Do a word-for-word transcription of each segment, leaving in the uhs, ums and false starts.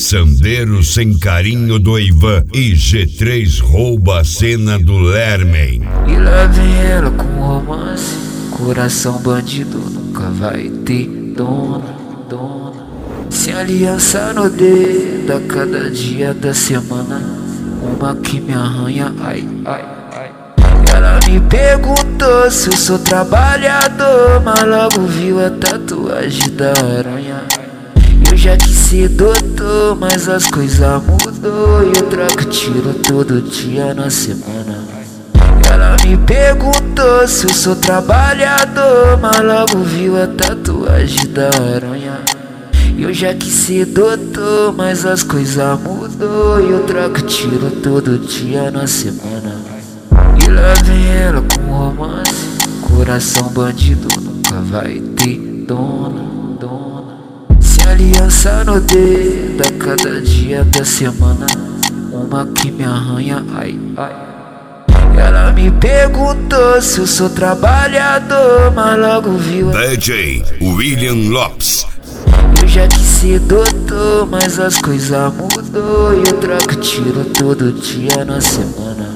Sandeiro sem carinho do Ivan e G três rouba a cena do Lermen. E lá vem ela com romance, coração bandido nunca vai ter dona, dona. Sem aliança no dedo a cada dia da semana, uma que me arranha, ai, ai, ai. Ela me perguntou se eu sou trabalhador, mas logo viu a tatuagem da aranha. Eu já quis ser doutor, mas as coisas mudou e eu troco tiro todo dia na semana. Ela me perguntou se eu sou trabalhador, mas logo viu a tatuagem da aranha. Eu já quis ser doutor, mas as coisas mudou e eu troco tiro todo dia na semana. E lá vem ela com romance, coração bandido nunca vai ter dona, dona. Sem aliança no dedo a cada dia da semana, uma que me arranha, ai, ai. Ela me perguntou se eu sou trabalhador, mas logo viu D J William Lopes. Eu já quis ser doutor, mas as coisas mudou e eu troco tiro todo dia na semana.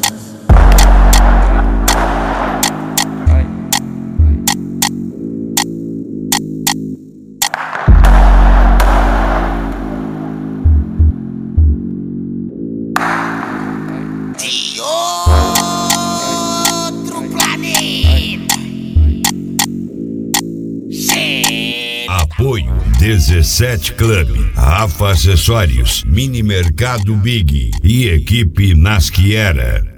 De outro planeta. Sim. Apoio dezessete Club, Rafa Acessórios, Mini Mercado Big e equipe Nasquiera.